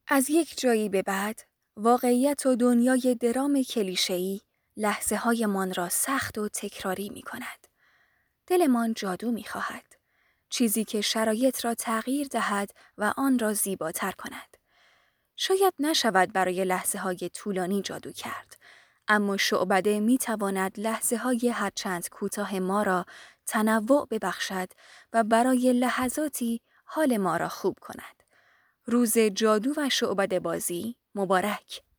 از یک جایی به بعد، واقعیت و دنیای درام کلیشه‌ای لحظه‌هایمان را سخت و تکراری می کند. دلمان جادو می خواهد. چیزی که شرایط را تغییر دهد و آن را زیباتر کند. شاید نشود برای لحظه‌های طولانی جادو کرد، اما شعبده می تواند لحظه‌های هرچند کوتاه ما را تنوع ببخشد و برای لحظاتی حال ما را خوب کند. روز جادو و شعبده بازی مبارک.